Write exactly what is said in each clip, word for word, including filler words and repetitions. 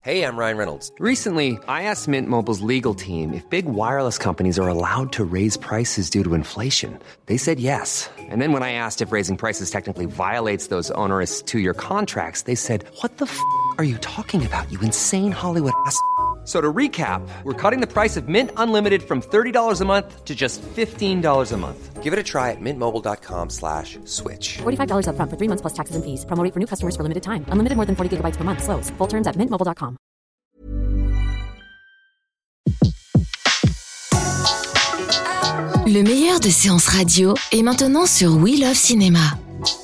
Hey, I'm Ryan Reynolds. Recently, I asked Mint Mobile's legal team if big wireless companies are allowed to raise prices due to inflation. They said yes. And then when I asked if raising prices technically violates those onerous two-year contracts, they said, what the f*** are you talking about, you insane Hollywood ass f- So to recap, we're cutting the price of Mint Unlimited from thirty dollars a month to just fifteen dollars a month. Give it a try at mintmobile.com slash switch. forty-five dollars up front for three months plus taxes and fees. Promo rate for new customers for limited time. Unlimited more than forty gigabytes per month. Slows full terms at mint mobile dot com. Le meilleur de séances radio est maintenant sur We Love Cinéma.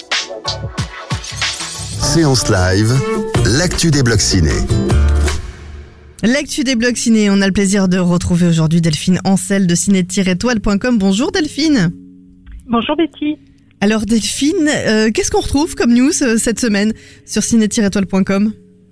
Séance live, l'actu des blogs ciné. L'actu des blogs ciné, on a le plaisir de retrouver aujourd'hui Delphine Ancel de ciné tiret toile point com. Bonjour Delphine. Bonjour Betty. Alors Delphine, euh, qu'est-ce qu'on retrouve comme news euh, cette semaine sur ciné tiret toile point com ?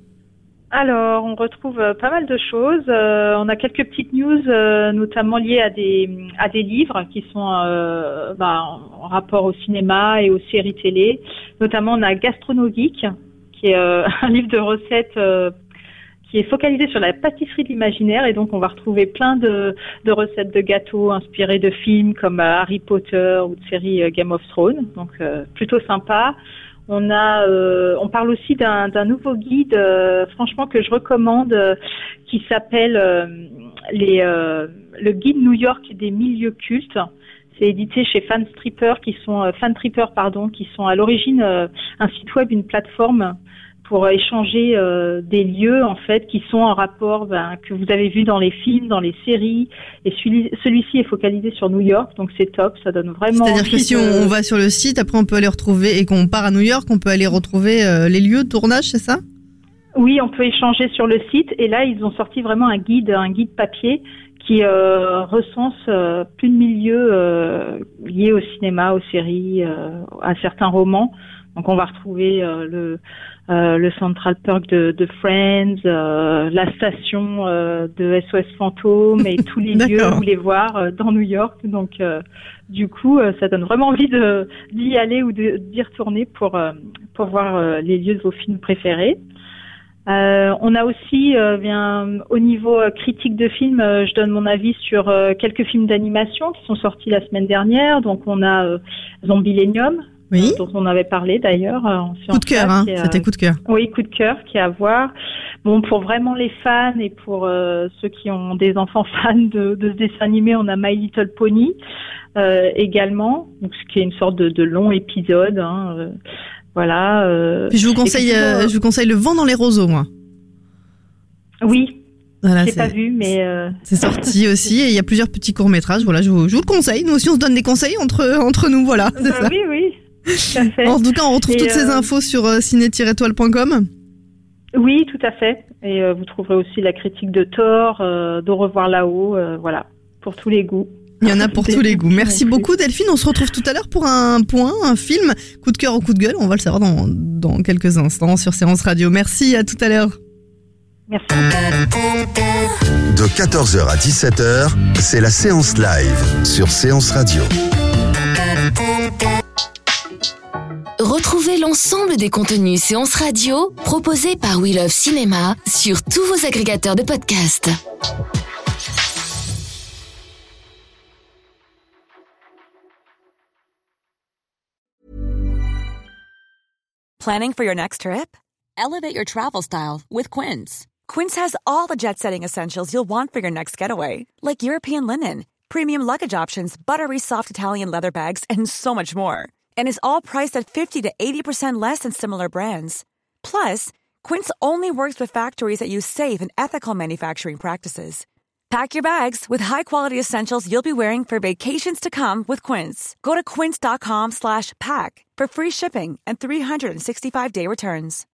Alors, on retrouve euh, pas mal de choses. Euh, on a quelques petites news, euh, notamment liées à des à des livres qui sont euh, bah, en rapport au cinéma et aux séries télé. Notamment, on a Gastronogeek, qui est euh, un livre de recettes euh, qui est focalisé sur la pâtisserie de l'imaginaire. Et donc, on va retrouver plein de, de recettes de gâteaux inspirées de films comme euh, Harry Potter ou de séries euh, Game of Thrones. Donc, euh, plutôt sympa. On a, euh, on parle aussi d'un, d'un nouveau guide, euh, franchement que je recommande, euh, qui s'appelle euh, les, euh, le guide New York des milieux cultes. C'est édité chez Fanstripper, qui sont euh, Fantripper, pardon, qui sont à l'origine euh, un site web, une plateforme pour échanger euh, des lieux en fait qui sont en rapport ben, que vous avez vu dans les films, dans les séries. Et celui, celui-ci est focalisé sur New York, donc c'est top, ça donne vraiment. C'est-à-dire que si de... on, on va sur le site, après on peut aller retrouver et qu'on part à New York, on peut aller retrouver euh, les lieux de tournage, c'est ça ? Oui, on peut échanger sur le site. Et là, ils ont sorti vraiment un guide, un guide papier qui euh, recense euh, plus de mille lieux euh, liés au cinéma, aux séries, euh, à certains romans. Donc on va retrouver euh, le euh, le Central Park de, de Friends, euh, la station euh, de S O S Fantôme et tous les lieux où les voir euh, dans New York. Donc euh, du coup, euh, ça donne vraiment envie de d'y aller ou de d'y retourner pour euh, pour voir euh, les lieux de vos films préférés. Euh, on a aussi, euh, bien, au niveau euh, critique de films, euh, je donne mon avis sur euh, quelques films d'animation qui sont sortis la semaine dernière. Donc on a euh, Zombielenium, oui. euh, dont on avait parlé d'ailleurs. Euh, en coup de cœur, hein, a, c'était coup de cœur. Oui, coup de cœur, qui est à voir. Bon, pour vraiment les fans et pour euh, ceux qui ont des enfants fans de, de ce dessin animé, on a My Little Pony euh, également, donc ce qui est une sorte de, de long épisode. Hein, euh, Voilà. Euh, Puis je vous conseille, puis, euh, je vous conseille Le Vent dans les roseaux, moi. Oui. Voilà, j'ai c'est, pas vu, mais euh... c'est sorti aussi et il y a plusieurs petits courts métrages. Voilà, je vous, je vous le conseille. Nous aussi, on se donne des conseils entre entre nous. Voilà. C'est bah, ça. Oui, oui. Tout à fait. En tout cas, on retrouve et toutes euh... ces infos sur euh, ciné tiret toile point com. Oui, tout à fait. Et euh, vous trouverez aussi la critique de Thor, euh, d'Au revoir là-haut. Euh, voilà, pour tous les goûts. Il y en a pour tous les goûts. Merci beaucoup Delphine. On se retrouve tout à l'heure pour un point, un film, coup de cœur ou coup de gueule. On va le savoir dans, dans quelques instants sur Séance Radio. Merci, à tout à l'heure. Merci. De quatorze heures à dix-sept heures, c'est la séance live sur Séance Radio. Retrouvez l'ensemble des contenus Séance Radio proposés par We Love Cinéma sur tous vos agrégateurs de podcasts. Planning for your next trip? Elevate your travel style with Quince. Quince has all the jet-setting essentials you'll want for your next getaway, like European linen, premium luggage options, buttery soft Italian leather bags, and so much more. And is all priced at fifty to eighty percent less than similar brands. Plus, Quince only works with factories that use safe and ethical manufacturing practices. Pack your bags with high-quality essentials you'll be wearing for vacations to come with Quince. Go to quince.com slash pack for free shipping and three sixty-five day returns.